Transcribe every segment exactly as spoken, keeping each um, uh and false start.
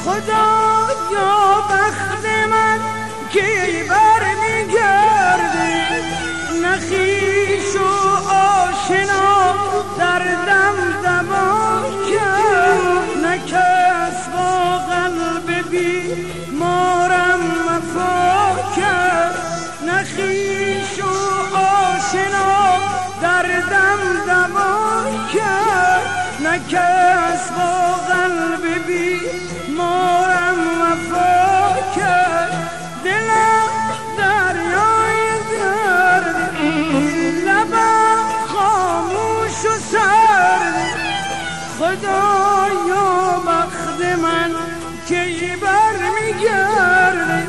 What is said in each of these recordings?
خدایا بخت من که بر میگردی، نه خویش و آشنا دردم دوا کرد، نه کس با قلب بیمارم وفا کرد، نه خویش و آشنا دردم دوا کرد، نه کس با قلب بیمارم وفا کرد. دلم دریای درد، لبم خاموش و سرد، خدایا بخت من کی بر میگرده،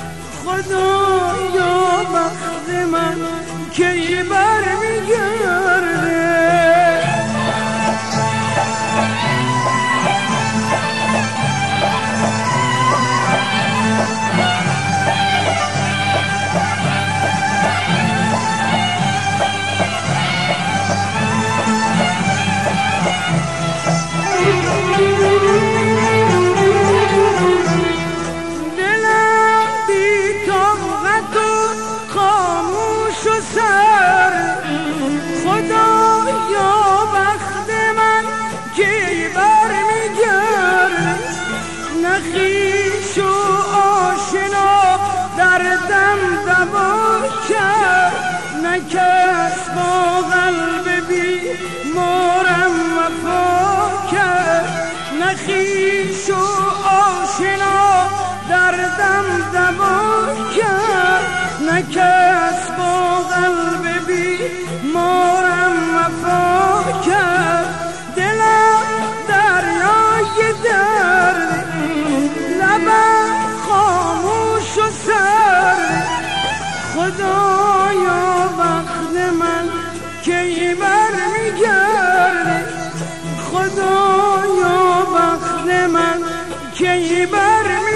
خدایا بخت من کی بر میگرده. خدایا بخت من کی بر میگرده، نه خویش و آشنا دردم دوا کرد، نه کس با قلب بیمارم وفا کرد، نه خویش و آشنا دردم دوا کرد، نه کس با قلب بیمارم وفا کرد. دلم دریای درد، لبم خاموش و سرد، خدایا بخت من کی بر میگرده، خدایا بخت من کی بر میگرده.